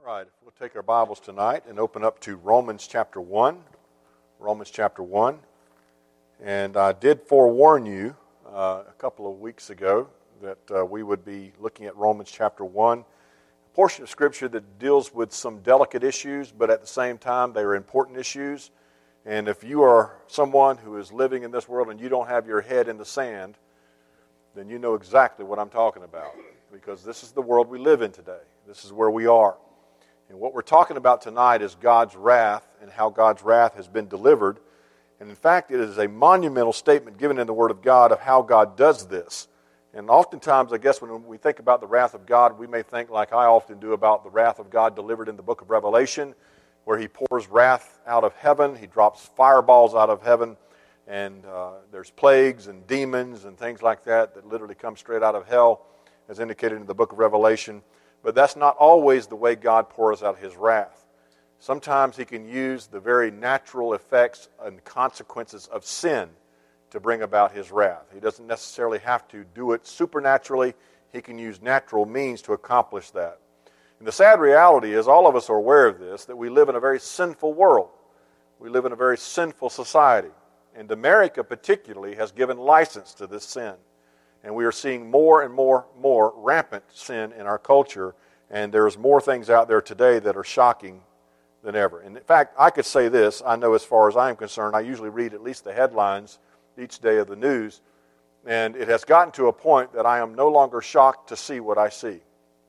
right, we'll take our Bibles tonight and open up to Romans chapter 1. Romans chapter 1. And I did forewarn you a couple of weeks ago that we would be looking at Romans chapter 1, a portion of Scripture that deals with some delicate issues, but at the same time they are important issues. And if you are someone who is living in this world and you don't have your head in the sand, then you know exactly what I'm talking about, because this is the world we live in today. This is where we are. And what we're talking about tonight is God's wrath and how God's wrath has been delivered. And in fact, it is a monumental statement given in the Word of God of how God does this. And oftentimes, I guess, when we think about the wrath of God, we may think, like I often do, about the wrath of God delivered in the book of Revelation, where He pours wrath out of heaven. He drops fireballs out of heaven. And there's plagues and demons and things like that that literally come straight out of hell, as indicated in the book of Revelation. But that's not always the way God pours out His wrath. Sometimes He can use the very natural effects and consequences of sin to bring about His wrath. He doesn't necessarily have to do it supernaturally. He can use natural means to accomplish that. And the sad reality is, all of us are aware of this, that we live in a very sinful world. We live in a very sinful society. And America particularly has given license to this sin. And we are seeing more and more rampant sin in our culture. And there's more things out there today that are shocking than ever. And in fact, I could say this. I know as far as I am concerned, I usually read at least the headlines each day of the news. And it has gotten to a point that I am no longer shocked to see what I see.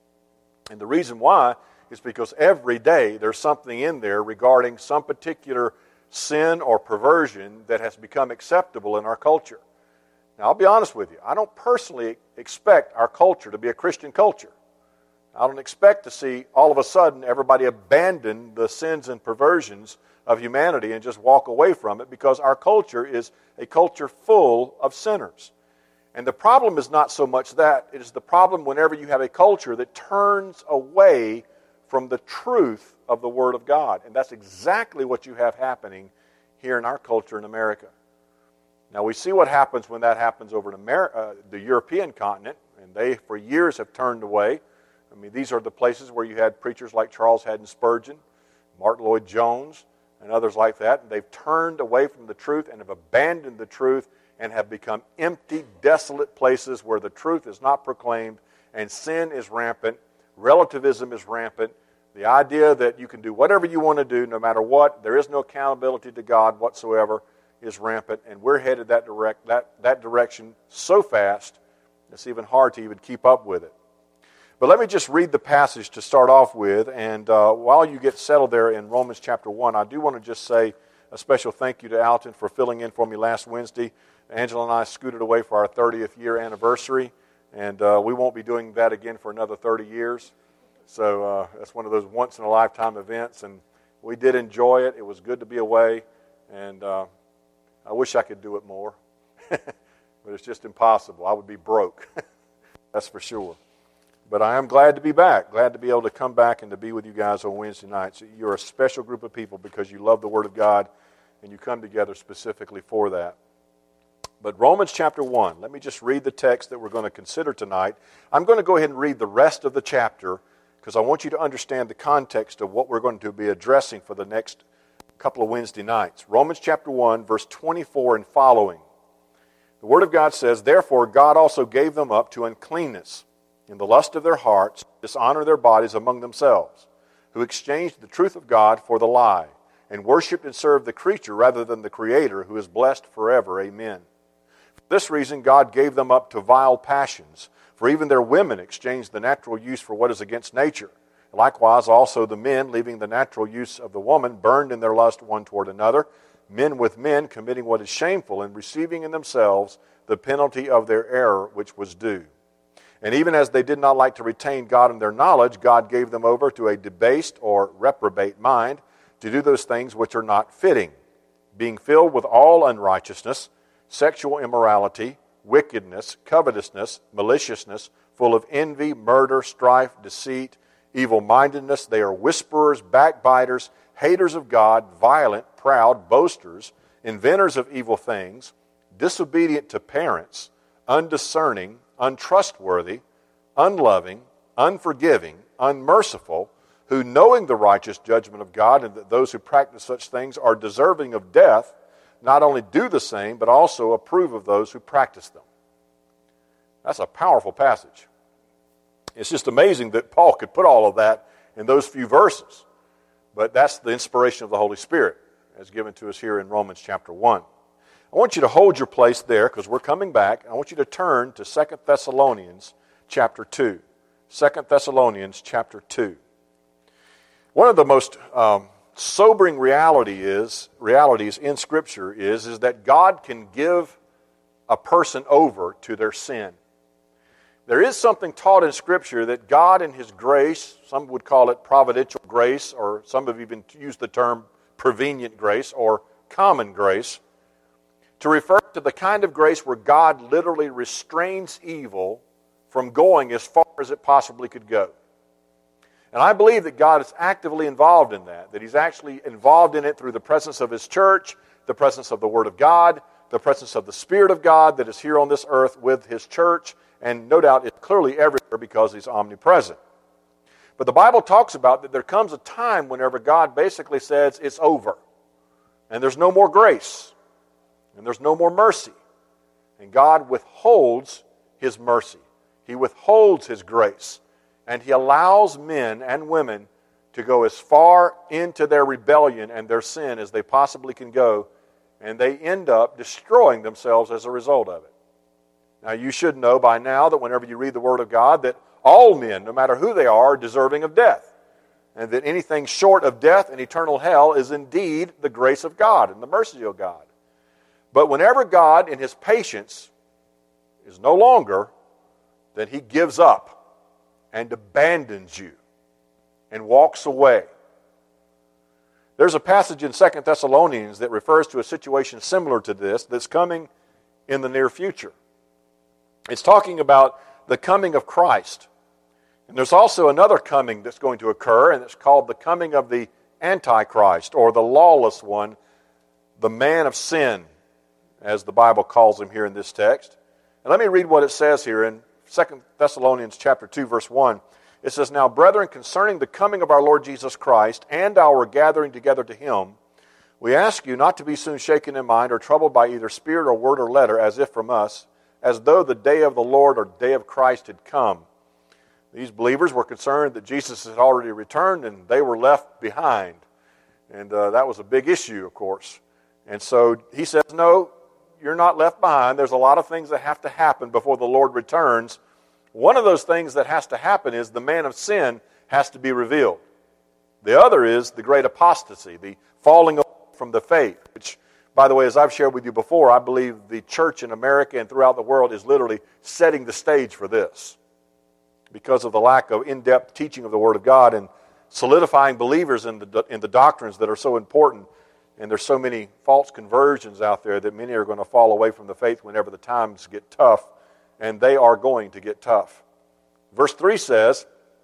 And the reason why is because every day there's something in there regarding some particular sin or perversion that has become acceptable in our culture. Now, I'll be honest with you. I don't personally expect our culture to be a Christian culture. I don't expect to see all of a sudden everybody abandon the sins and perversions of humanity and just walk away from it, because our culture is a culture full of sinners. And the problem is not so much that. It is the problem whenever you have a culture that turns away from the truth of the Word of God. And that's exactly what you have happening here in our culture in America. Now, we see what happens when that happens over in the European continent, and they, for years, have turned away. I mean, these are the places where you had preachers like Charles Haddon Spurgeon, Martin Lloyd-Jones, and others like that. And they've turned away from the truth and have abandoned the truth and have become empty, desolate places where the truth is not proclaimed and sin is rampant, relativism is rampant. The idea that you can do whatever you want to do no matter what, there is no accountability to God whatsoever, is rampant, and we're headed that direction so fast, it's even hard to even keep up with it. But let me just read the passage to start off with, and while you get settled there in Romans chapter 1, I do want to just say a special thank you to Alton for filling in for me last Wednesday. Angela and I scooted away for our 30th year anniversary, and we won't be doing that again for another 30 years. So that's one of those once-in-a-lifetime events, and we did enjoy it. It was good to be away, and I wish I could do it more, but it's just impossible. I would be broke, that's for sure. But I am glad to be back, glad to be able to come back and to be with you guys on Wednesday nights. You're a special group of people because you love the Word of God, and you come together specifically for that. But Romans chapter 1, let me just read the text that we're going to consider tonight. I'm going to go ahead and read the rest of the chapter because I want you to understand the context of what we're going to be addressing for the next couple of Wednesday nights. Romans chapter 1, verse 24 and following. The Word of God says, "Therefore God also gave them up to uncleanness in the lust of their hearts, dishonor their bodies among themselves, who exchanged the truth of God for the lie, and worshipped and served the creature rather than the Creator, who is blessed forever. Amen. For this reason God gave them up to vile passions, for even their women exchanged the natural use for what is against nature. Likewise also the men, leaving the natural use of the woman, burned in their lust one toward another, men with men, committing what is shameful, and receiving in themselves the penalty of their error which was due. And even as they did not like to retain God in their knowledge, God gave them over to a debased or reprobate mind, to do those things which are not fitting, being filled with all unrighteousness, sexual immorality, wickedness, covetousness, maliciousness, full of envy, murder, strife, deceit, evil-mindedness. They are whisperers, backbiters, haters of God, violent, proud, boasters, inventors of evil things, disobedient to parents, undiscerning, untrustworthy, unloving, unforgiving, unmerciful, who, knowing the righteous judgment of God and that those who practice such things are deserving of death, not only do the same, but also approve of those who practice them. That's a powerful passage. It's just amazing that Paul could put all of that in those few verses. But that's the inspiration of the Holy Spirit as given to us here in Romans chapter 1. I want you to hold your place there because we're coming back. I want you to turn to 2 Thessalonians chapter 2. 2 Thessalonians chapter 2. One of the most sobering realities in Scripture is that God can give a person over to their sin. There is something taught in Scripture that God in His grace, some would call it providential grace, or some have even used the term prevenient grace or common grace, to refer to the kind of grace where God literally restrains evil from going as far as it possibly could go. And I believe that God is actively involved in that He's actually involved in it through the presence of His church, the presence of the Word of God, the presence of the Spirit of God that is here on this earth with His church, and no doubt it's clearly everywhere because He's omnipresent. But the Bible talks about that there comes a time whenever God basically says it's over, and there's no more grace, and there's no more mercy. And God withholds His mercy. He withholds His grace. And He allows men and women to go as far into their rebellion and their sin as they possibly can go, and they end up destroying themselves as a result of it. Now, you should know by now that whenever you read the Word of God, that all men, no matter who they are deserving of death. And that anything short of death and eternal hell is indeed the grace of God and the mercy of God. But whenever God, in His patience, is no longer, then He gives up and abandons you and walks away. There's a passage in 2 Thessalonians that refers to a situation similar to this that's coming in the near future. It's talking about the coming of Christ. And there's also another coming that's going to occur, and it's called the coming of the Antichrist, or the lawless one, the man of sin, as the Bible calls him here in this text. And let me read what it says here in 2 Thessalonians chapter 2, verse 1. It says, "Now, brethren, concerning the coming of our Lord Jesus Christ and our gathering together to Him, we ask you not to be soon shaken in mind or troubled by either spirit or word or letter, as if from us, as though the day of the Lord or day of Christ had come." These believers were concerned that Jesus had already returned and they were left behind. And that was a big issue, of course. And so he says, no, you're not left behind. There's a lot of things that have to happen before the Lord returns. One of those things that has to happen is the man of sin has to be revealed. The other is the great apostasy, the falling away from the faith, which, by the way, as I've shared with you before, I believe the church in America and throughout the world is literally setting the stage for this because of the lack of in-depth teaching of the Word of God and solidifying believers in the doctrines that are so important. And there's so many false conversions out there that many are going to fall away from the faith whenever the times get tough, and they are going to get tough. Verse 3 says,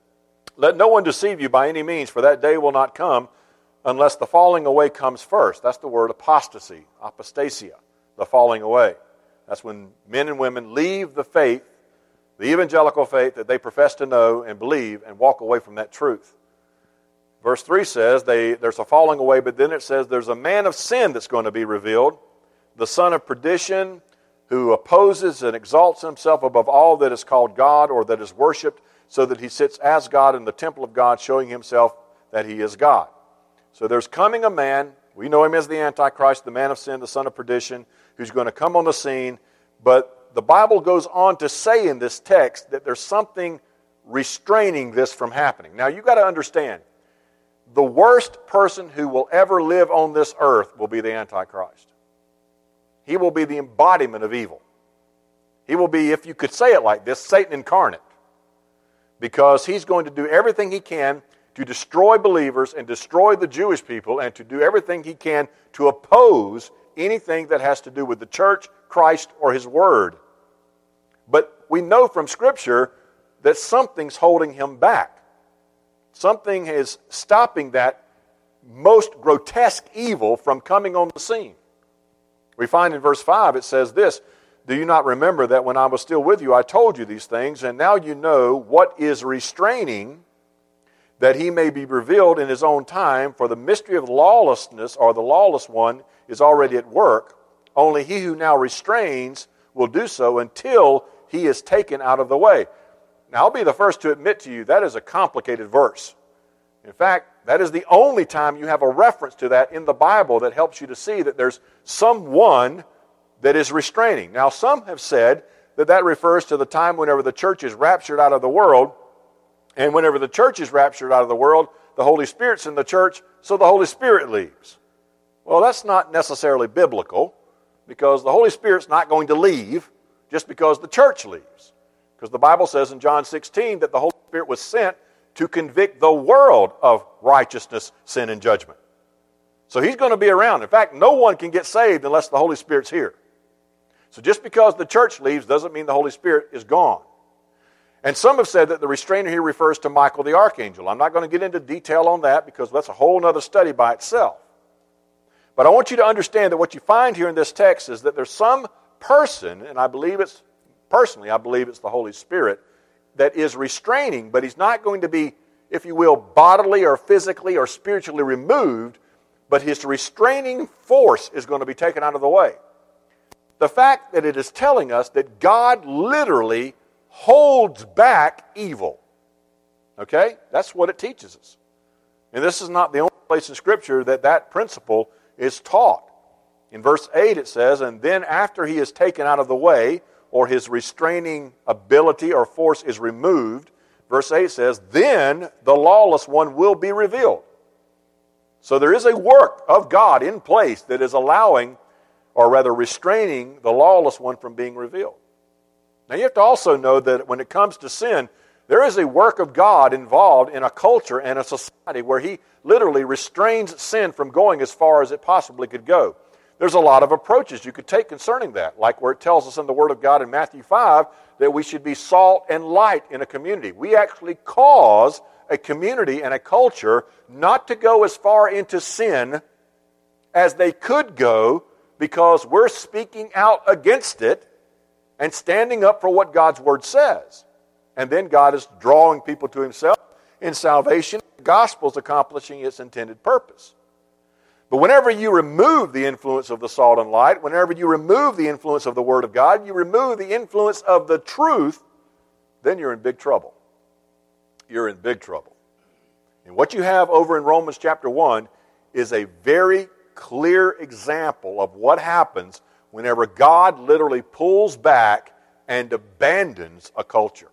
"Let no one deceive you by any means, for that day will not come unless the falling away comes first." That's the word apostasy, apostasia, the falling away. That's when men and women leave the faith, the evangelical faith that they profess to know and believe, and walk away from that truth. Verse 3 says there's a falling away, but then it says there's a man of sin that's going to be revealed, the son of perdition, who opposes and exalts himself above all that is called God or that is worshipped, so that he sits as God in the temple of God, showing himself that he is God. So there's coming a man, we know him as the Antichrist, the man of sin, the son of perdition, who's going to come on the scene. But the Bible goes on to say in this text that there's something restraining this from happening. Now, you've got to understand, the worst person who will ever live on this earth will be the Antichrist. He will be the embodiment of evil. He will be, if you could say it like this, Satan incarnate. Because he's going to do everything he can to destroy believers and destroy the Jewish people, and to do everything he can to oppose anything that has to do with the church, Christ, or His Word. But we know from Scripture that something's holding him back. Something is stopping that most grotesque evil from coming on the scene. We find in verse 5, it says this, "Do you not remember that when I was still with you, I told you these things, and now you know what is restraining that he may be revealed in his own time, for the mystery of lawlessness, or the lawless one, is already at work. Only he who now restrains will do so until he is taken out of the way. Now, I'll be the first to admit to you, that is a complicated verse. In fact, that is the only time you have a reference to that in the Bible that helps you to see that there's someone that is restraining. Now, some have said that that refers to the time whenever the church is raptured out of the world, and whenever the church is raptured out of the world, the Holy Spirit's in the church, so the Holy Spirit leaves. Well, that's not necessarily biblical, because the Holy Spirit's not going to leave just because the church leaves. Because the Bible says in John 16 that the Holy Spirit was sent to convict the world of righteousness, sin, and judgment. So he's going to be around. In fact, no one can get saved unless the Holy Spirit's here. So just because the church leaves doesn't mean the Holy Spirit is gone. And some have said that the restrainer here refers to Michael the archangel. I'm not going to get into detail on that because that's a whole other study by itself. But I want you to understand that what you find here in this text is that there's some person, and I believe it's the Holy Spirit, that is restraining, but he's not going to be, if you will, bodily or physically or spiritually removed, but his restraining force is going to be taken out of the way. The fact that it is telling us that God literally holds back evil. Okay? That's what it teaches us. And this is not the only place in Scripture that that principle is taught. In verse 8 it says, and then after he is taken out of the way, or his restraining ability or force is removed, verse 8 says, then the lawless one will be revealed. So there is a work of God in place that is allowing, or rather restraining, the lawless one from being revealed. Now you have to also know that when it comes to sin, there is a work of God involved in a culture and a society where he literally restrains sin from going as far as it possibly could go. There's a lot of approaches you could take concerning that, like where it tells us in the Word of God in Matthew 5 that we should be salt and light in a community. We actually cause a community and a culture not to go as far into sin as they could go because we're speaking out against it and standing up for what God's Word says. And then God is drawing people to Himself in salvation. The gospel is accomplishing its intended purpose. But whenever you remove the influence of the salt and light, whenever you remove the influence of the Word of God, you remove the influence of the truth, then you're in big trouble. You're in big trouble. And what you have over in Romans chapter 1 is a very clear example of what happens whenever God literally pulls back and abandons a culture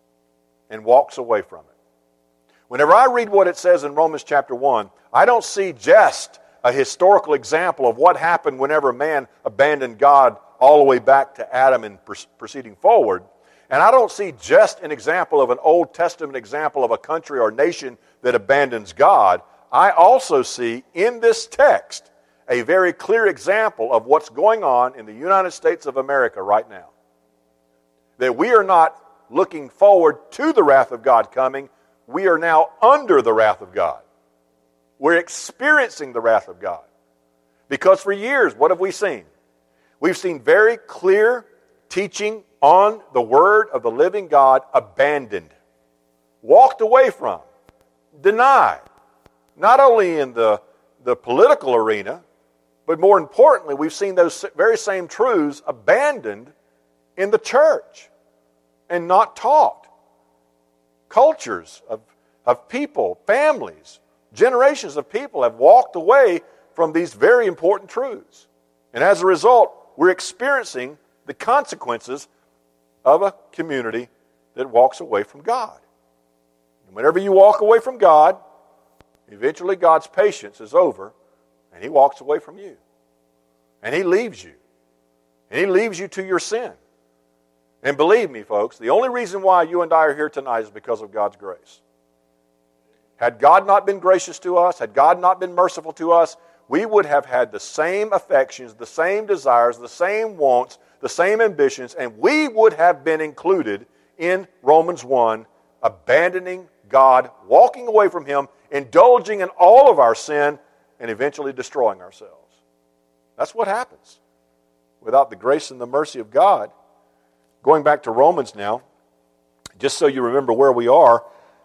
and walks away from it. Whenever I read what it says in Romans chapter 1, I don't see just a historical example of what happened whenever man abandoned God all the way back to Adam and proceeding forward. And I don't see just an example of an Old Testament example of a country or nation that abandons God. I also see in this text a very clear example of what's going on in the United States of America right now. That we are not looking forward to the wrath of God coming. We are now under the wrath of God. We're experiencing the wrath of God. Because for years, what have we seen? We've seen very clear teaching on the Word of the living God abandoned, walked away from, denied. Not only in the political arena, but more importantly, we've seen those very same truths abandoned in the church and not taught. Cultures of people, families, generations of people have walked away from these very important truths. And as a result, we're experiencing the consequences of a community that walks away from God. And whenever you walk away from God, eventually God's patience is over and He walks away from you. And He leaves you. And He leaves you to your sin. And believe me, folks, the only reason why you and I are here tonight is because of God's grace. Had God not been gracious to us, had God not been merciful to us, we would have had the same affections, the same desires, the same wants, the same ambitions, and we would have been included in Romans 1, abandoning God, walking away from Him, indulging in all of our sin, and eventually destroying ourselves. That's what happens without the grace and the mercy of God. Going back to Romans now, just so you remember where we are,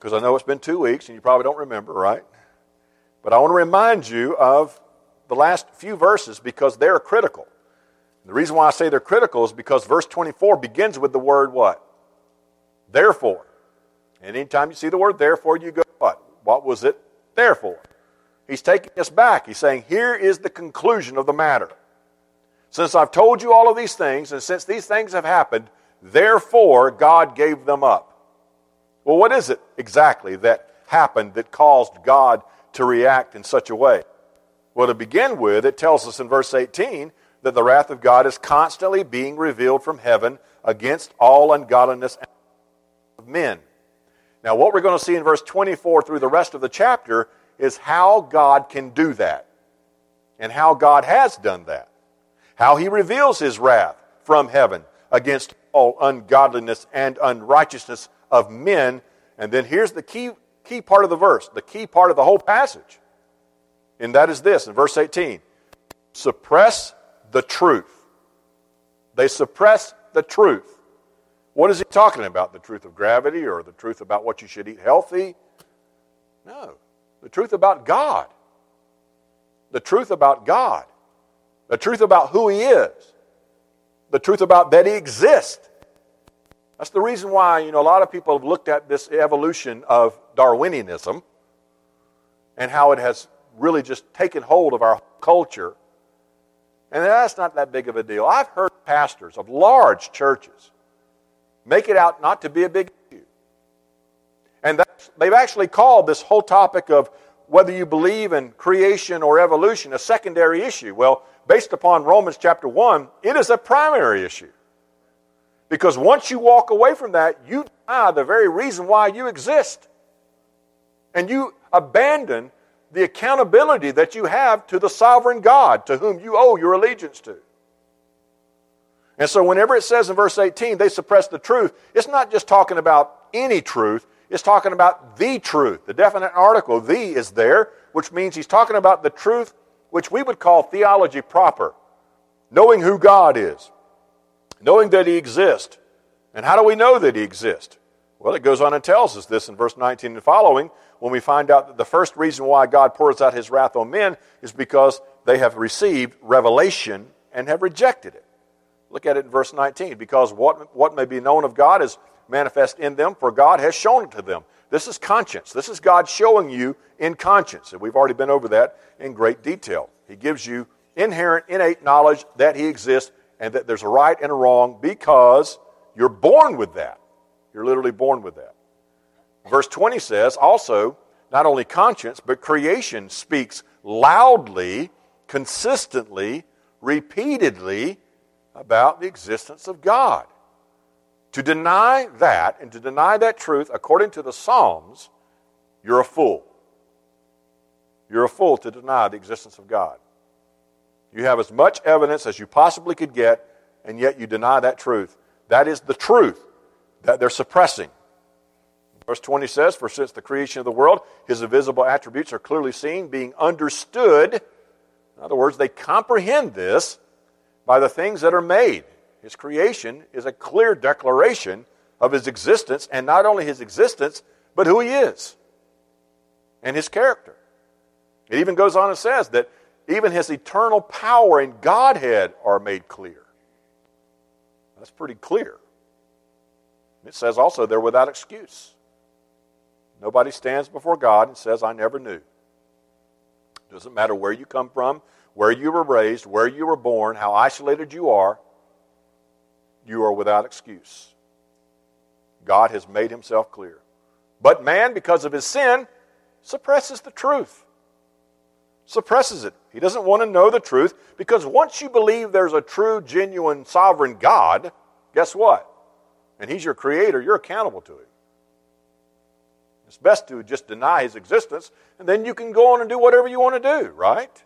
because I know it's been 2 weeks and you probably don't remember, right? But I want to remind you of the last few verses because they're critical. The reason why I say they're critical is because verse 24 begins with the word what? Therefore. And anytime you see the word therefore, you go, what? What was it there for? He's taking us back. He's saying, here is the conclusion of the matter. Since I've told you all of these things, and since these things have happened, therefore God gave them up. Well, what is it exactly that happened that caused God to react in such a way? Well, to begin with, it tells us in verse 18 that the wrath of God is constantly being revealed from heaven against all ungodliness of men. Now, what we're going to see in verse 24 through the rest of the chapter is how God can do that and how God has done that. How he reveals his wrath from heaven against all ungodliness and unrighteousness of men. And then here's the key part of the verse, the key part of the whole passage. And that is this, in verse 18. Suppress the truth. They suppress the truth. What is he talking about? The truth of gravity or the truth about what you should eat healthy? No. The truth about God. The truth about God. The truth about who he is. The truth about that he exists. That's the reason why, a lot of people have looked at this evolution of Darwinianism and how it has really just taken hold of our culture. And that's not that big of a deal. I've heard pastors of large churches make it out not to be a big issue. And they've actually called this whole topic of whether you believe in creation or evolution a secondary issue. Well, based upon Romans chapter 1, it is a primary issue. Because once you walk away from that, you deny the very reason why you exist. And you abandon the accountability that you have to the sovereign God to whom you owe your allegiance to. And so whenever it says in verse 18, they suppress the truth, it's not just talking about any truth, it's talking about the truth. The definite article, the, is there, which means he's talking about the truth which we would call theology proper. Knowing who God is. Knowing that he exists. And how do we know that he exists? Well, it goes on and tells us this in verse 19 and following, when we find out that the first reason why God pours out his wrath on men is because they have received revelation and have rejected it. Look at it in verse 19. Because what may be known of God is manifest in them, for God has shown it to them. This is conscience. This is God showing you in conscience. And we've already been over that in great detail. He gives you inherent, innate knowledge that he exists and that there's a right and a wrong because you're born with that. You're literally born with that. Verse 20 says also, not only conscience, but creation speaks loudly, consistently, repeatedly about the existence of God. To deny that and to deny that truth according to the Psalms, you're a fool. You're a fool to deny the existence of God. You have as much evidence as you possibly could get, and yet you deny that truth. That is the truth that they're suppressing. Verse 20 says, for since the creation of the world, his invisible attributes are clearly seen, being understood. In other words, they comprehend this by the things that are made. His creation is a clear declaration of his existence, and not only his existence, but who he is and his character. It even goes on and says that even his eternal power and Godhead are made clear. That's pretty clear. It says also they're without excuse. Nobody stands before God and says, I never knew. Doesn't matter where you come from, where you were raised, where you were born, how isolated you are without excuse. God has made himself clear. But man, because of his sin, suppresses the truth. Suppresses it. He doesn't want to know the truth because once you believe there's a true, genuine, sovereign God, guess what? And he's your creator, you're accountable to him. It's best to just deny his existence, and then you can go on and do whatever you want to do, right?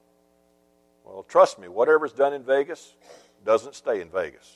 Well, trust me, whatever's done in Vegas doesn't stay in Vegas.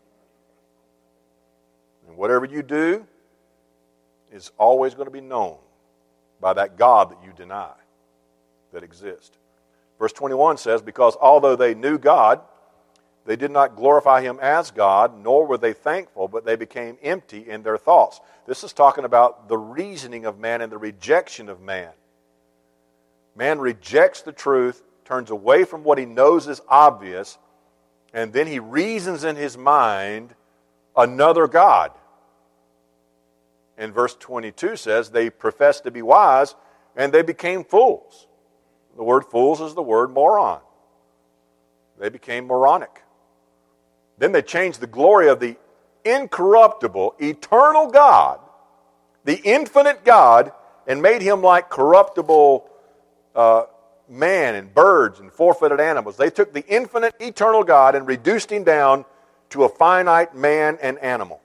And whatever you do is always going to be known by that God that you deny that exists. Verse 21 says, because although they knew God, They did not glorify him as God, nor were they thankful, but they became empty in their thoughts. This is talking about the reasoning of man and the rejection of man. Man rejects the truth, turns away from what he knows is obvious, and then he reasons in his mind another God. And verse 22 says, they professed to be wise, and they became fools. The word fools is the word moron. They became moronic. Then they changed the glory of the incorruptible, eternal God, the infinite God, and made him like corruptible man and birds and four-footed animals. They took the infinite, eternal God and reduced him down to a finite man and animal.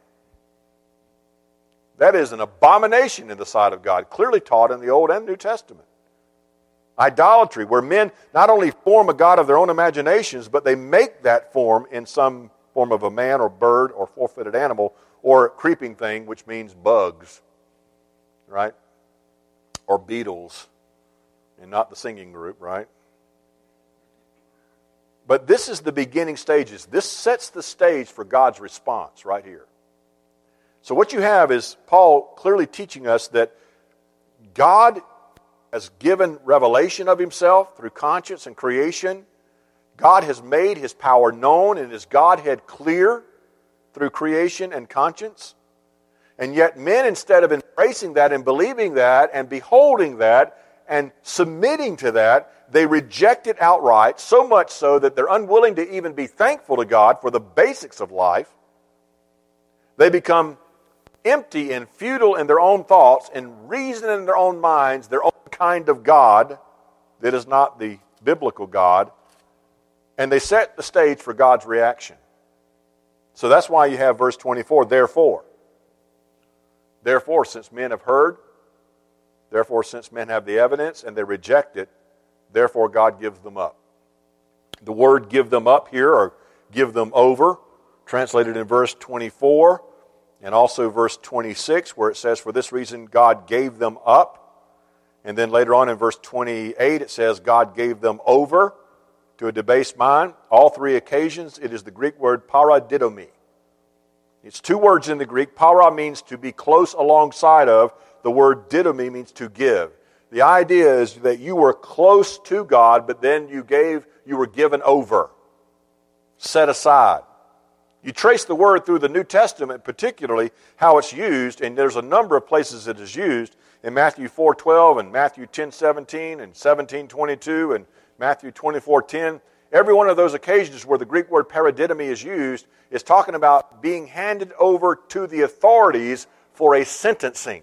That is an abomination in the sight of God, clearly taught in the Old and New Testament. Idolatry, where men not only form a god of their own imaginations, but they make that form in some form of a man or bird or four-footed animal or creeping thing, which means bugs, right? Or beetles, and not the singing group, right? But this is the beginning stages. This sets the stage for God's response right here. So what you have is Paul clearly teaching us that God has given revelation of himself through conscience and creation. God has made his power known and his Godhead clear through creation and conscience. And yet men, instead of embracing that and believing that and beholding that and submitting to that, they reject it outright, so much so that they're unwilling to even be thankful to God for the basics of life. They become empty and futile in their own thoughts and reason in their own minds, their own kind of God that is not the biblical God, and they set the stage for God's reaction. So that's why you have verse 24, therefore, since men have heard, therefore since men have the evidence and they reject it, therefore God gives them up. The word give them up here, or give them over, translated in verse 24, and also verse 26, where it says, for this reason God gave them up. And then later on in verse 28, it says God gave them over to a debased mind. All three occasions, it is the Greek word paradidomi. It's two words in the Greek. Para means to be close alongside of. The word didomi means to give. The idea is that you were close to God, but then you were given over, set aside. You trace the word through the New Testament, particularly how it's used, and there's a number of places it is used. In Matthew 4:12 and Matthew 10:17 and 17:22 and Matthew 24:10, every one of those occasions where the Greek word paradidomi is used is talking about being handed over to the authorities for a sentencing,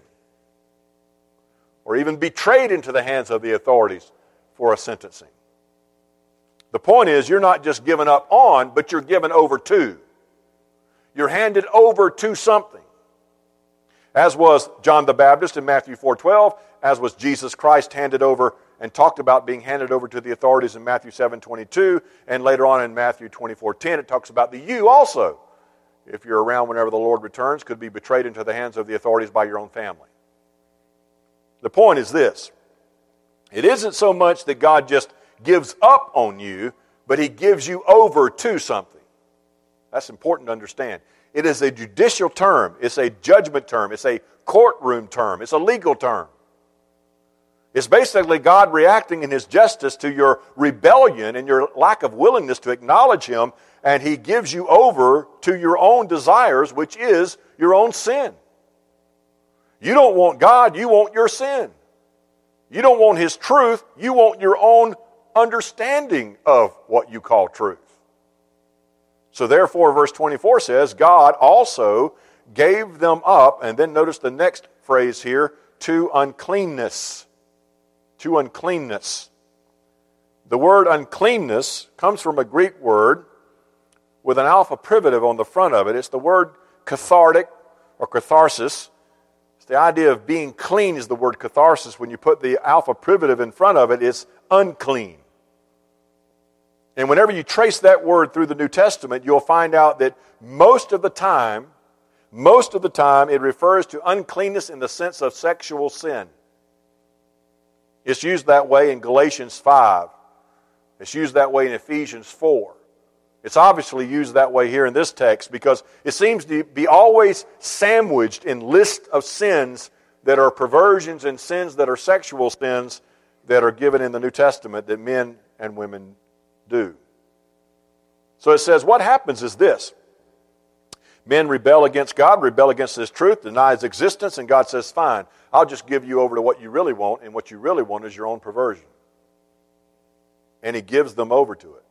or even betrayed into the hands of the authorities for a sentencing. The point is, you're not just given up on, but you're given over to. You're handed over to something. As was John the Baptist in Matthew 4:12, as was Jesus Christ handed over and talked about being handed over to the authorities in Matthew 7:22, and later on in Matthew 24:10, it talks about the you also, if you're around whenever the Lord returns, could be betrayed into the hands of the authorities by your own family. The point is this: it isn't so much that God just gives up on you, but He gives you over to something. That's important to understand. It is a judicial term. It's a judgment term. It's a courtroom term. It's a legal term. It's basically God reacting in His justice to your rebellion and your lack of willingness to acknowledge Him, and He gives you over to your own desires, which is your own sin. You don't want God, you want your sin. You don't want His truth, you want your own understanding of what you call truth. So therefore, verse 24 says, God also gave them up, and then notice the next phrase here, to uncleanness. To uncleanness. The word uncleanness comes from a Greek word with an alpha privative on the front of it. It's the word cathartic or catharsis. It's the idea of being clean is the word catharsis. When you put the alpha privative in front of it, it's unclean. And whenever you trace that word through the New Testament, you'll find out that most of the time, it refers to uncleanness in the sense of sexual sin. It's used that way in Galatians 5. It's used that way in Ephesians 4. It's obviously used that way here in this text because it seems to be always sandwiched in lists of sins that are perversions and sins that are sexual sins that are given in the New Testament that men and women do. So it says what happens is this. Men rebel against God, rebel against His truth, deny His existence, and God says, fine, I'll just give you over to what you really want, and what you really want is your own perversion. And He gives them over to it.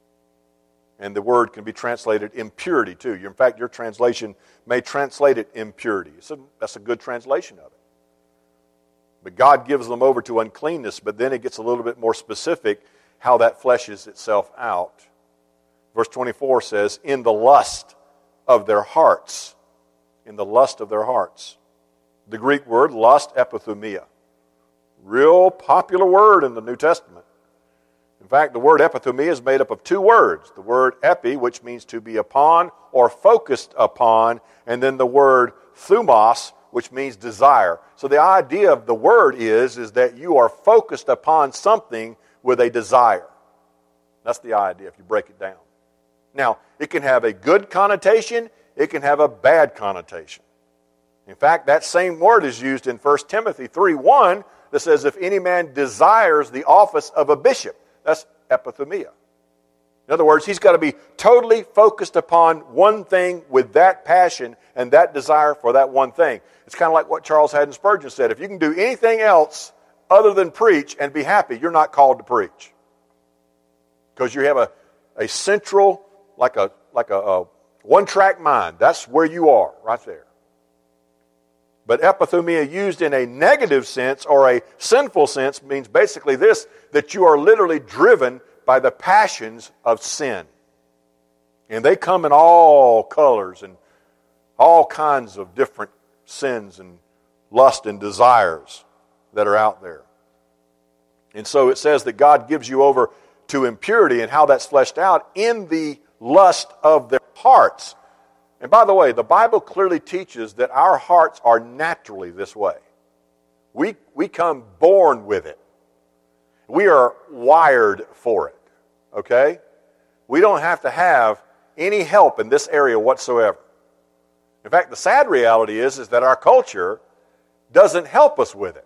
And the word can be translated impurity too. In fact, your translation may translate it impurity. So that's a good translation of it. But God gives them over to uncleanness, but then it gets a little bit more specific how that fleshes itself out. Verse 24 says, in the lust of their hearts. In the lust of their hearts. The Greek word, lust, epithumia. Real popular word in the New Testament. In fact, the word epithumia is made up of two words. The word epi, which means to be upon or focused upon, and then the word thumos, which means desire. So the idea of the word is that you are focused upon something with a desire. That's the idea if you break it down. Now, it can have a good connotation, it can have a bad connotation. In fact, that same word is used in 1 Timothy 3:1 that says, if any man desires the office of a bishop, that's epithumia. In other words, he's got to be totally focused upon one thing with that passion and that desire for that one thing. It's kind of like what Charles Haddon Spurgeon said. If you can do anything else other than preach and be happy, you're not called to preach. Because you have a central, like a one-track mind. That's where you are, right there. But epithumia used in a negative sense or a sinful sense means basically this, that you are literally driven by the passions of sin. And they come in all colors and all kinds of different sins and lust and desires that are out there. And so it says that God gives you over to impurity, and how that's fleshed out in the lust of their hearts. And by the way, the Bible clearly teaches that our hearts are naturally this way. We come born with it. We are wired for it. Okay? We don't have to have any help in this area whatsoever. In fact, the sad reality is that our culture doesn't help us with it.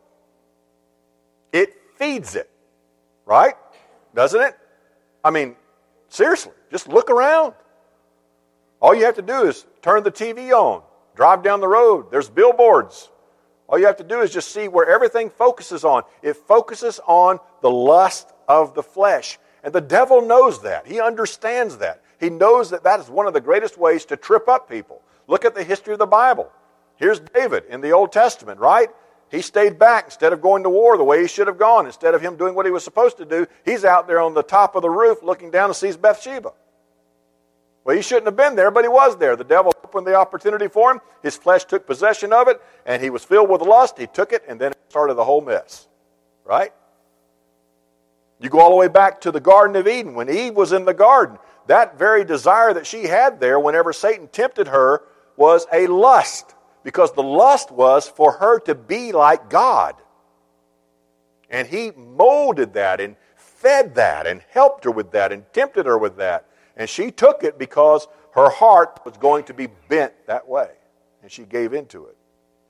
It feeds it. Right? Doesn't it? I mean, seriously, just look around. All you have to do is turn the TV on, drive down the road, there's billboards. All you have to do is just see where everything focuses on. It focuses on the lust of the flesh. And the devil knows that. He understands that. He knows that that is one of the greatest ways to trip up people. Look at the history of the Bible. Here's David in the Old Testament, right? He stayed back instead of going to war the way he should have gone. Instead of him doing what he was supposed to do, he's out there on the top of the roof looking down and sees Bathsheba. Well, he shouldn't have been there, but he was there. The devil opened the opportunity for him. His flesh took possession of it, and he was filled with lust. He took it, and then it started the whole mess. Right? You go all the way back to the Garden of Eden. When Eve was in the garden, that very desire that she had there whenever Satan tempted her was a lust. Because the lust was for her to be like God. And he molded that and fed that and helped her with that and tempted her with that. And she took it because her heart was going to be bent that way. And she gave into it.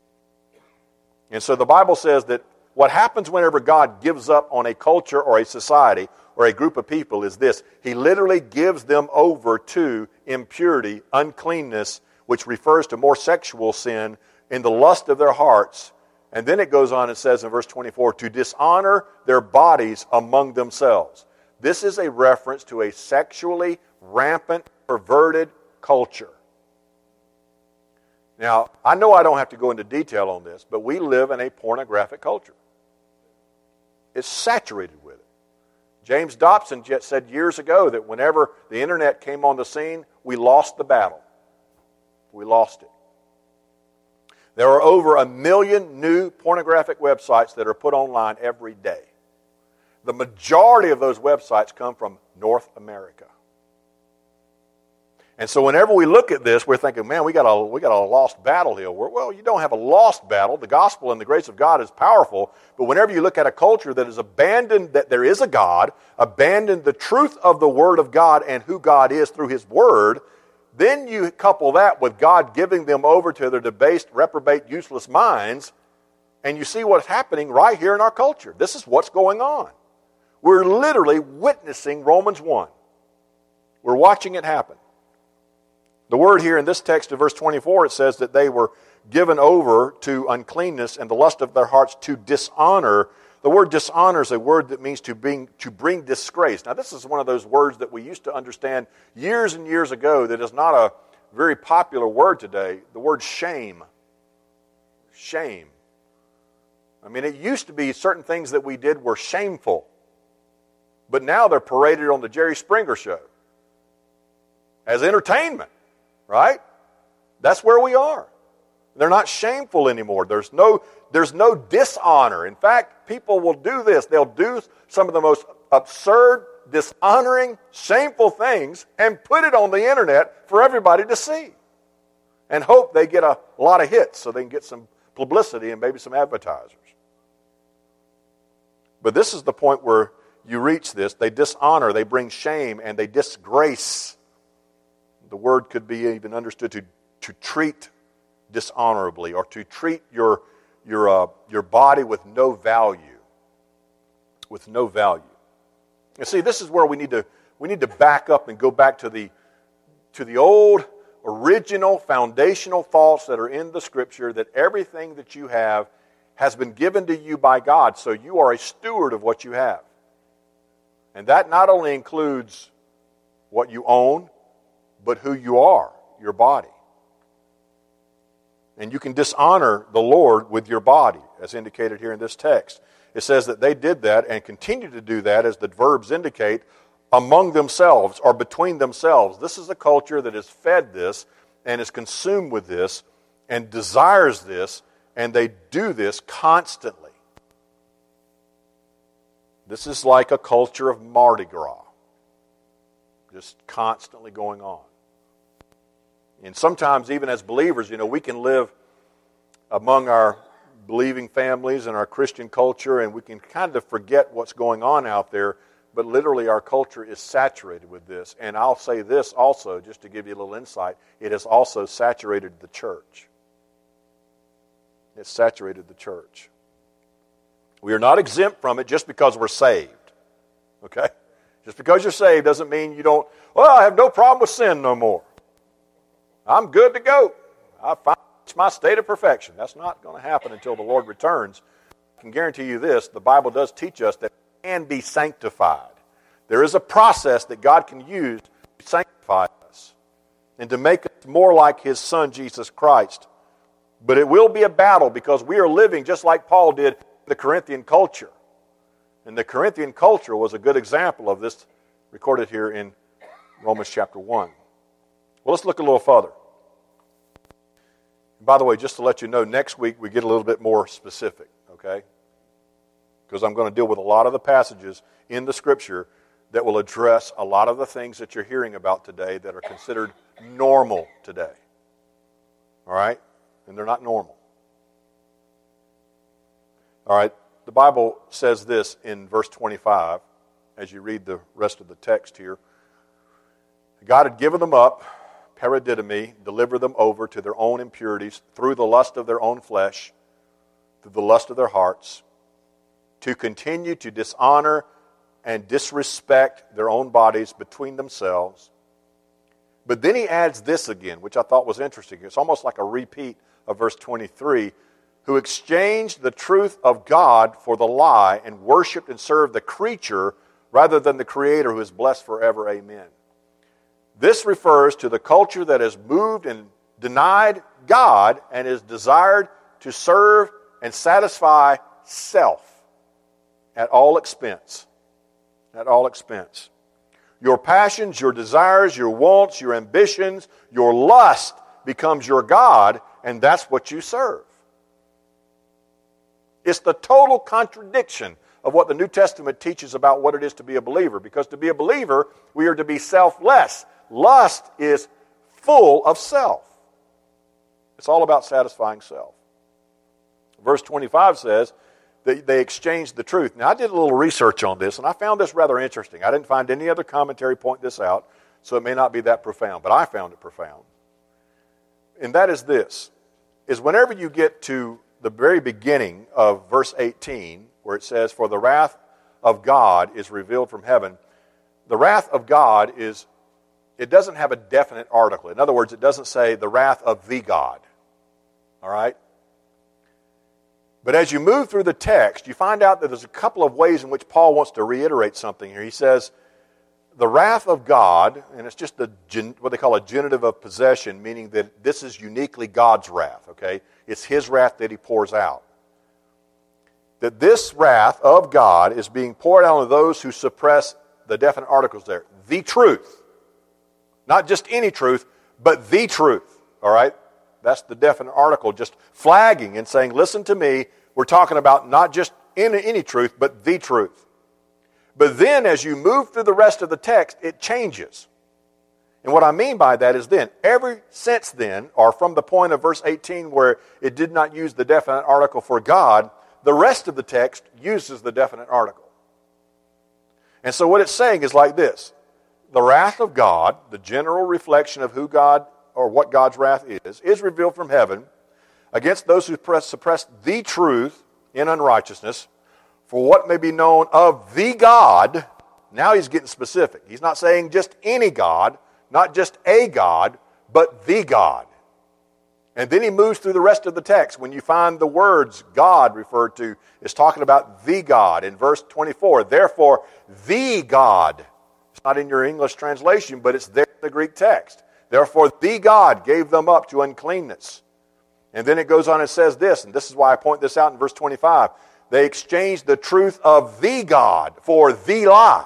And so the Bible says that what happens whenever God gives up on a culture or a society or a group of people is this. He literally gives them over to impurity, uncleanness, which refers to more sexual sin in the lust of their hearts. And then it goes on and says in verse 24, to dishonor their bodies among themselves. This is a reference to a sexually rampant, perverted culture. Now, I know I don't have to go into detail on this, but we live in a pornographic culture. It's saturated with it. James Dobson said years ago that whenever the internet came on the scene, we lost the battle. We lost it. There are over 1 million new pornographic websites that are put online every day. The majority of those websites come from North America. And so whenever we look at this, we're thinking, man, we got a lost battle here. Well, you don't have a lost battle. The gospel and the grace of God is powerful. But whenever you look at a culture that has abandoned that there is a God, abandoned the truth of the Word of God and who God is through His Word, then you couple that with God giving them over to their debased, reprobate, useless minds, and you see what's happening right here in our culture. This is what's going on. We're literally witnessing Romans 1. We're watching it happen. The word here in this text of verse 24, it says that they were given over to uncleanness and the lust of their hearts to dishonor. The word dishonor is a word that means to bring disgrace. Now, this is one of those words that we used to understand years and years ago that is not a very popular word today. The word shame. Shame. I mean, it used to be certain things that we did were shameful. But now they're paraded on the Jerry Springer show as entertainment. Right? That's where we are. They're not shameful anymore. There's no dishonor. In fact, people will do this. They'll do some of the most absurd, dishonoring, shameful things and put it on the internet for everybody to see. And hope they get a lot of hits so they can get some publicity and maybe some advertisers. But this is the point where you reach this. They dishonor, they bring shame, and they disgrace. The word could be even understood to treat dishonorably or to treat your body with no value. With no value. You see, this is where we need to back up and go back to the old original foundational thoughts that are in the Scripture, that everything that you have has been given to you by God, so you are a steward of what you have. And that not only includes what you own, but who you are, your body. And you can dishonor the Lord with your body, as indicated here in this text. It says that they did that and continue to do that, as the verbs indicate, among themselves or between themselves. This is a culture that is fed this and is consumed with this and desires this, and they do this constantly. This is like a culture of Mardi Gras, just constantly going on. And sometimes, even as believers, we can live among our believing families and our Christian culture, and we can kind of forget what's going on out there, but literally our culture is saturated with this. And I'll say this also, just to give you a little insight, it has also saturated the church. It's saturated the church. We are not exempt from it just because we're saved. Okay? Just because you're saved doesn't mean you don't, I have no problem with sin no more. I'm good to go. I find my state of perfection. That's not going to happen until the Lord returns. I can guarantee you this, the Bible does teach us that we can be sanctified. There is a process that God can use to sanctify us and to make us more like His Son, Jesus Christ. But it will be a battle, because we are living just like Paul did in the Corinthian culture. And the Corinthian culture was a good example of this, recorded here in Romans chapter 1. Well, let's look a little further. By the way, just to let you know, next week we get a little bit more specific, okay? Because I'm going to deal with a lot of the passages in the Scripture that will address a lot of the things that you're hearing about today that are considered normal today. All right? And they're not normal. All right? The Bible says this in verse 25, as you read the rest of the text here. God had given them up, paradidomi, delivered them over to their own impurities through the lust of their own flesh, through the lust of their hearts, to continue to dishonor and disrespect their own bodies between themselves. But then he adds this again, which I thought was interesting. It's almost like a repeat of verse 23, who exchanged the truth of God for the lie and worshiped and served the creature rather than the Creator, who is blessed forever. Amen. This refers to the culture that has moved and denied God and is desired to serve and satisfy self at all expense. At all expense. Your passions, your desires, your wants, your ambitions, your lust becomes your God, and that's what you serve. It's the total contradiction of what the New Testament teaches about what it is to be a believer. Because to be a believer, we are to be selfless. Lust is full of self. It's all about satisfying self. Verse 25 says that they exchanged the truth. Now, I did a little research on this, and I found this rather interesting. I didn't find any other commentary point this out, so it may not be that profound, but I found it profound. And that is this, is whenever you get to the very beginning of verse 18, where it says, for the wrath of God is revealed from heaven, the wrath of God is, it doesn't have a definite article. In other words, it doesn't say the wrath of the God. All right? But as you move through the text, you find out that there's a couple of ways in which Paul wants to reiterate something here. He says, the wrath of God, and it's just what they call a genitive of possession, meaning that this is uniquely God's wrath, okay? It's His wrath that He pours out. That this wrath of God is being poured out on those who suppress the definite articles there. The truth. Not just any truth, but the truth, all right? That's the definite article, just flagging and saying, listen to me, we're talking about not just any truth, but the truth. But then as you move through the rest of the text, it changes. And what I mean by that is then, ever since then, or from the point of verse 18 where it did not use the definite article for God, the rest of the text uses the definite article. And so what it's saying is like this. The wrath of God, the general reflection of who God or what God's wrath is revealed from heaven against those who suppress the truth in unrighteousness for what may be known of the God. Now he's getting specific. He's not saying just any God, not just a God, but the God. And then he moves through the rest of the text. When you find the words God referred to, it's talking about the God. In verse 24, therefore, the God. It's not in your English translation, but it's there in the Greek text. Therefore, the God gave them up to uncleanness. And then it goes on and says this, and this is why I point this out in verse 25. They exchanged the truth of the God for the lie.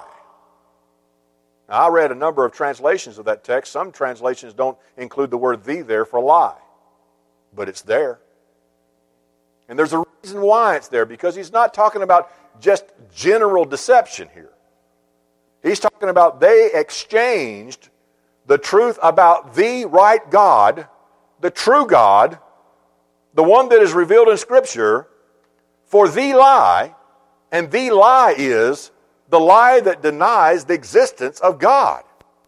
Now, I read a number of translations of that text. Some translations don't include the word the there for lie. But it's there. And there's a reason why it's there, because he's not talking about just general deception here. He's talking about they exchanged the truth about the right God, the true God, the one that is revealed in Scripture, for the lie, and the lie is the lie that denies the existence of God.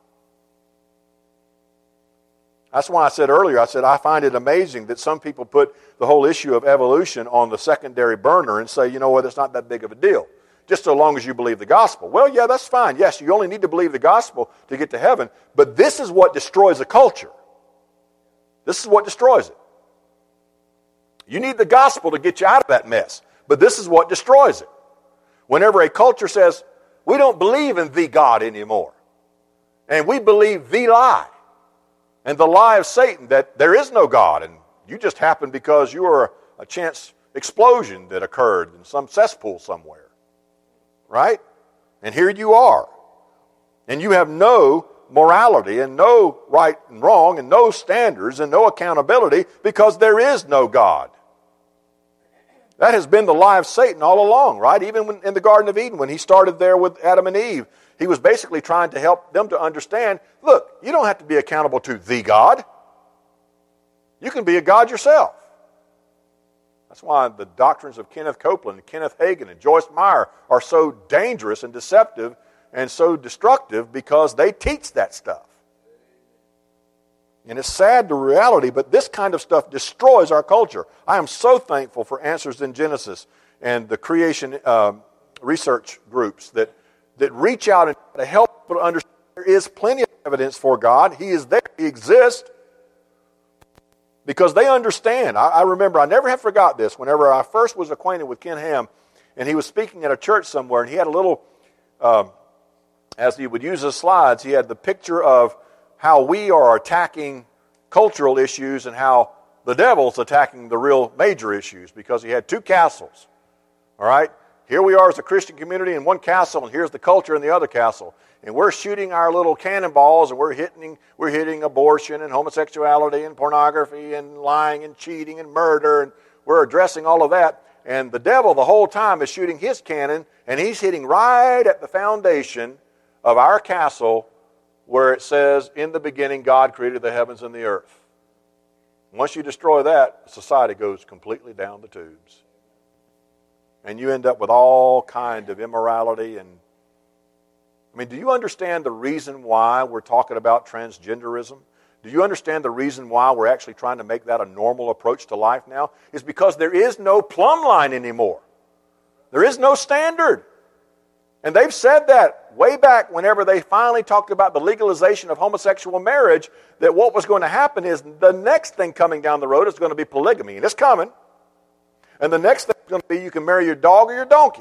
That's why I said earlier, I find it amazing that some people put the whole issue of evolution on the secondary burner and say, you know what, it's not that big of a deal. Just so long as you believe the gospel. Well, yeah, that's fine. Yes, you only need to believe the gospel to get to heaven, but this is what destroys a culture. This is what destroys it. You need the gospel to get you out of that mess, but this is what destroys it. Whenever a culture says, we don't believe in the God anymore, and we believe the lie, and the lie of Satan that there is no God, and you just happened because you were a chance explosion that occurred in some cesspool somewhere. Right? And here you are. And you have no morality and no right and wrong and no standards and no accountability because there is no God. That has been the lie of Satan all along, right? Even when, in the Garden of Eden, when he started there with Adam and Eve, he was basically trying to help them to understand, look, you don't have to be accountable to the God. You can be a God yourself. That's why the doctrines of Kenneth Copeland, Kenneth Hagin, and Joyce Meyer are so dangerous and deceptive and so destructive, because they teach that stuff. And it's sad to reality, but this kind of stuff destroys our culture. I am so thankful for Answers in Genesis and the creation research groups that reach out and try to help people to understand there is plenty of evidence for God. He is there. He exists. Because they understand. I remember, I never have forgot this, whenever I first was acquainted with Ken Ham, and he was speaking at a church somewhere, and he had a little, as he would use his slides, he had the picture of how we are attacking cultural issues and how the devil's attacking the real major issues, because he had two castles. All right? Here we are as a Christian community in one castle, and here's the culture in the other castle. And we're shooting our little cannonballs, and we're hitting abortion and homosexuality and pornography and lying and cheating and murder, and we're addressing all of that. And the devil the whole time is shooting his cannon, and he's hitting right at the foundation of our castle where it says, in the beginning God created the heavens and the earth. Once you destroy that, society goes completely down the tubes. And you end up with all kind of immorality. And I mean, do you understand the reason why we're talking about transgenderism? Do you understand the reason why we're actually trying to make that a normal approach to life now? It's because there is no plumb line anymore. There is no standard. And they've said that way back whenever they finally talked about the legalization of homosexual marriage, that what was going to happen is the next thing coming down the road is going to be polygamy. And it's coming. And the next thing is going to be you can marry your dog or your donkey.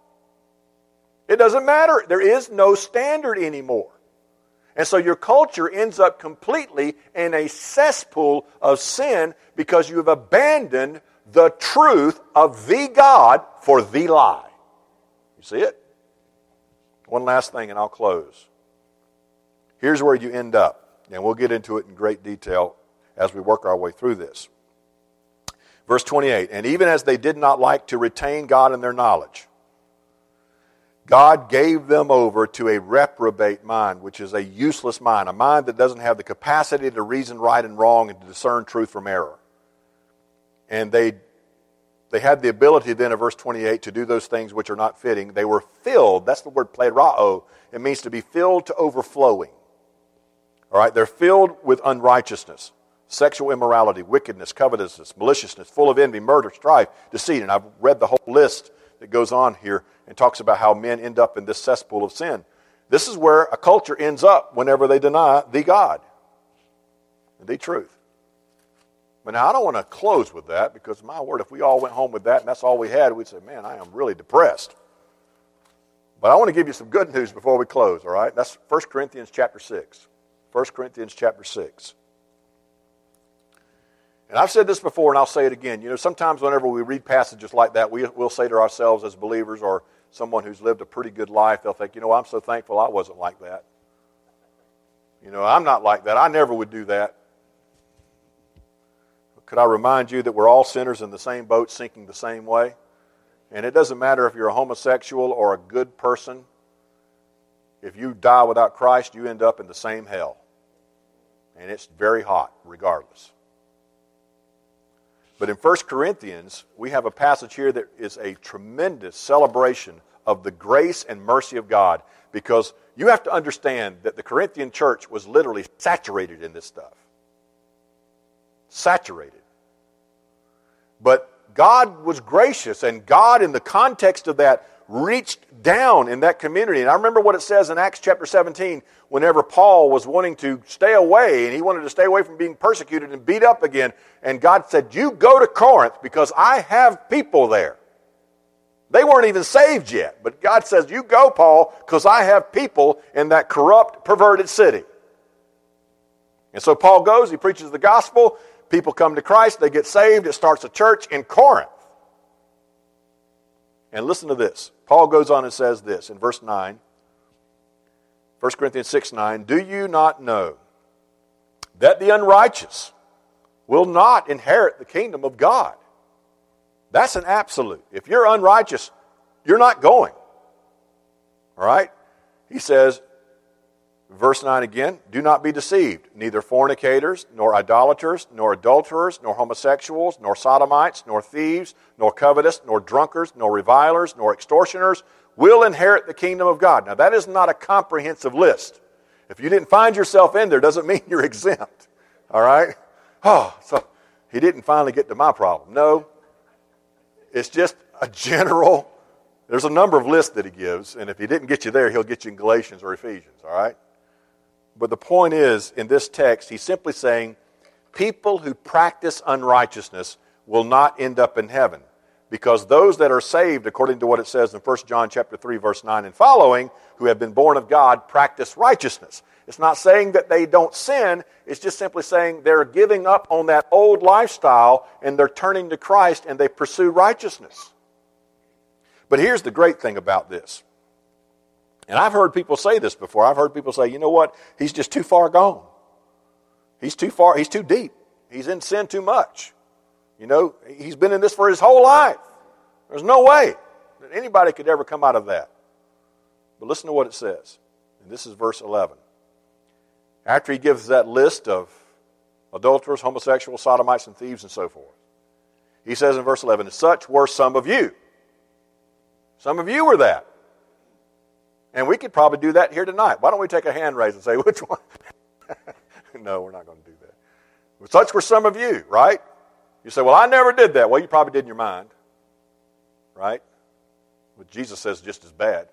It doesn't matter. There is no standard anymore. And so your culture ends up completely in a cesspool of sin because you have abandoned the truth of the God for the lie. You see it? One last thing and I'll close. Here's where you end up. And we'll get into it in great detail as we work our way through this. Verse 28, and even as they did not like to retain God in their knowledge, God gave them over to a reprobate mind, which is a useless mind, a mind that doesn't have the capacity to reason right and wrong and to discern truth from error. And they had the ability then in verse 28 to do those things which are not fitting. They were filled. That's the word plerao. It means to be filled to overflowing. All right, they're filled with unrighteousness, sexual immorality, wickedness, covetousness, maliciousness, full of envy, murder, strife, deceit. And I've read the whole list that goes on here and talks about how men end up in this cesspool of sin. This is where a culture ends up whenever they deny the God and the truth. But now I don't want to close with that because, my word, if we all went home with that and that's all we had, we'd say, man, I am really depressed. But I want to give you some good news before we close, all right? That's 1 Corinthians chapter 6. 1 Corinthians chapter 6. And I've said this before and I'll say it again. You know, sometimes whenever we read passages like that, we'll say to ourselves as believers or someone who's lived a pretty good life, they'll think, you know, I'm so thankful I wasn't like that. You know, I'm not like that. I never would do that. Could I remind you that we're all sinners in the same boat, sinking the same way? And it doesn't matter if you're a homosexual or a good person. If you die without Christ, you end up in the same hell. And it's very hot, regardless. But in 1 Corinthians, we have a passage here that is a tremendous celebration of the grace and mercy of God. Because you have to understand that the Corinthian church was literally saturated in this stuff. Saturated. But God was gracious, and God, in the context of that, reached down in that community. And I remember what it says in Acts chapter 17, whenever Paul was wanting to stay away, and he wanted to stay away from being persecuted and beat up again. And God said, you go to Corinth because I have people there. They weren't even saved yet. But God says, you go, Paul, because I have people in that corrupt, perverted city. And so Paul goes, he preaches the gospel. People come to Christ, they get saved. It starts a church in Corinth. And listen to this. Paul goes on and says this in verse 9. 1 Corinthians 6:9. Do you not know that the unrighteous will not inherit the kingdom of God? That's an absolute. If you're unrighteous, you're not going. All right? He says, verse 9 again, do not be deceived. Neither fornicators, nor idolaters, nor adulterers, nor homosexuals, nor sodomites, nor thieves, nor covetous, nor drunkards, nor revilers, nor extortioners will inherit the kingdom of God. Now that is not a comprehensive list. If you didn't find yourself in there, doesn't mean you're exempt. All right? Oh, so he didn't finally get to my problem. No. It's just a general, there's a number of lists that he gives, and if he didn't get you there, he'll get you in Galatians or Ephesians, all right? But the point is, in this text, he's simply saying, people who practice unrighteousness will not end up in heaven. Because those that are saved, according to what it says in 1 John chapter 3, verse 9 and following, who have been born of God, practice righteousness. It's not saying that they don't sin. It's just simply saying they're giving up on that old lifestyle and they're turning to Christ and they pursue righteousness. But here's the great thing about this. And I've heard people say this before. I've heard people say, you know what? He's just too far gone. He's too far. He's too deep. He's in sin too much. You know, he's been in this for his whole life. There's no way that anybody could ever come out of that. But listen to what it says. And this is verse 11. After he gives that list of adulterers, homosexuals, sodomites, and thieves, and so forth, he says in verse 11, such were some of you. Some of you were that. And we could probably do that here tonight. Why don't we take a hand raise and say, which one? No, we're not going to do that. Such were some of you, right? You say, well, I never did that. Well, you probably did in your mind, right? But Jesus says just as bad.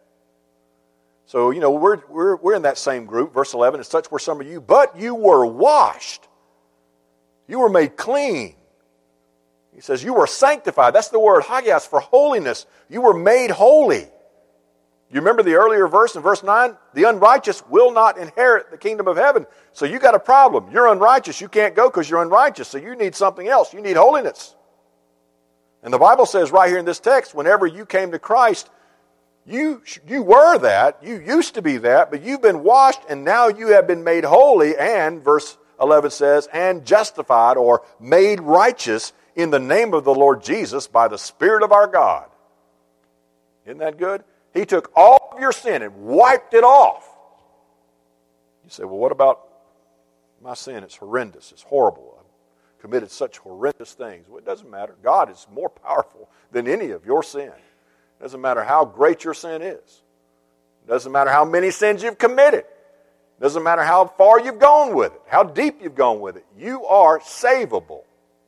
So, we're in that same group. Verse 11, and such were some of you, but you were washed. You were made clean. He says you were sanctified. That's the word hagios for holiness. You were made holy. You remember the earlier verse in verse 9? The unrighteous will not inherit the kingdom of heaven. So you got a problem. You're unrighteous. You can't go because you're unrighteous. So you need something else. You need holiness. And the Bible says right here in this text, whenever you came to Christ, you were that. You used to be that, but you've been washed and now you have been made holy. And verse 11 says, and justified or made righteous in the name of the Lord Jesus by the Spirit of our God. Isn't that good? He took all of your sin and wiped it off. You say, well, what about my sin? It's horrendous. It's horrible. I've committed such horrendous things. Well, it doesn't matter. God is more powerful than any of your sin. It doesn't matter how great your sin is. It doesn't matter how many sins you've committed. It doesn't matter how far you've gone with it, how deep you've gone with it. You are savable.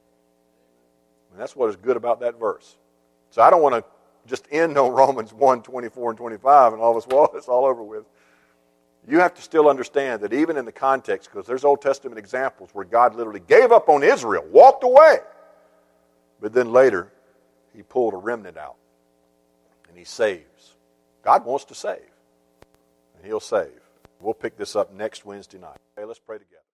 And that's what is good about that verse. So I don't want to just end on Romans 1, 24 and 25 and all this, well, it's all over with. You have to still understand that even in the context, because there's Old Testament examples where God literally gave up on Israel, walked away. But then later, he pulled a remnant out. And he saves. God wants to save. And he'll save. We'll pick this up next Wednesday night. Okay, let's pray together.